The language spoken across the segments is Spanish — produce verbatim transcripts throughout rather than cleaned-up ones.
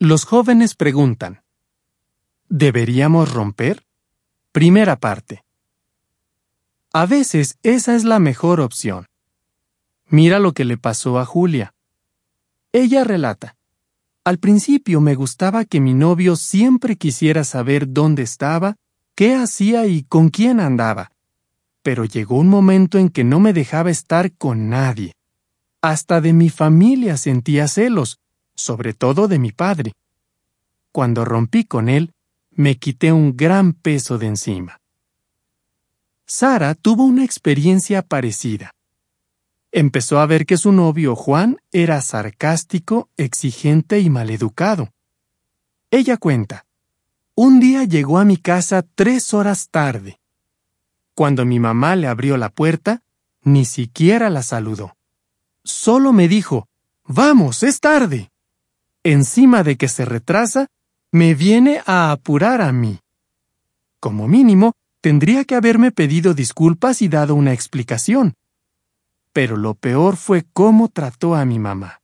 Los jóvenes preguntan: ¿deberíamos romper? Primera parte. A veces esa es la mejor opción. Mira lo que le pasó a Julia. Ella relata: al principio me gustaba que mi novio siempre quisiera saber dónde estaba, qué hacía y con quién andaba. Pero llegó un momento en que no me dejaba estar con nadie. Hasta de mi familia sentía celos, sobre todo de mi padre. Cuando rompí con él, me quité un gran peso de encima. Sara tuvo una experiencia parecida. Empezó a ver que su novio Juan era sarcástico, exigente y maleducado. Ella cuenta: un día llegó a mi casa tres horas tarde. Cuando mi mamá le abrió la puerta, ni siquiera la saludó. Solo me dijo: «¡Vamos, es tarde!». Encima de que se retrasa, me viene a apurar a mí. Como mínimo, tendría que haberme pedido disculpas y dado una explicación. Pero lo peor fue cómo trató a mi mamá.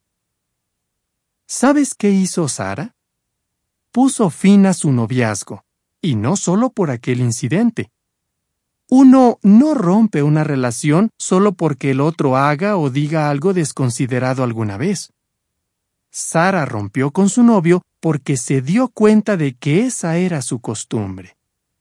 ¿Sabes qué hizo Sara? Puso fin a su noviazgo, y no solo por aquel incidente. Uno no rompe una relación solo porque el otro haga o diga algo desconsiderado alguna vez. Sara rompió con su novio porque se dio cuenta de que esa era su costumbre.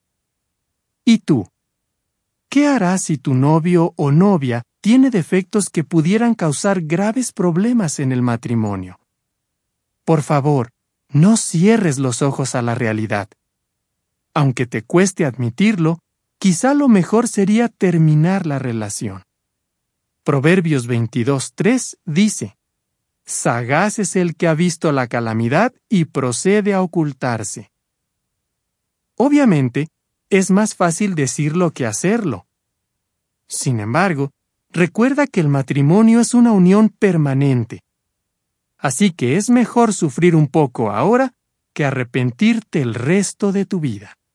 ¿Y tú? ¿Qué harás si tu novio o novia tiene defectos que pudieran causar graves problemas en el matrimonio? Por favor, no cierres los ojos a la realidad. Aunque te cueste admitirlo, quizá lo mejor sería terminar la relación. Proverbios veintidós tres dice: «Sagaz es el que ha visto la calamidad y procede a ocultarse». Obviamente, es más fácil decirlo que hacerlo. Sin embargo, recuerda que el matrimonio es una unión permanente. Así que es mejor sufrir un poco ahora que arrepentirte el resto de tu vida.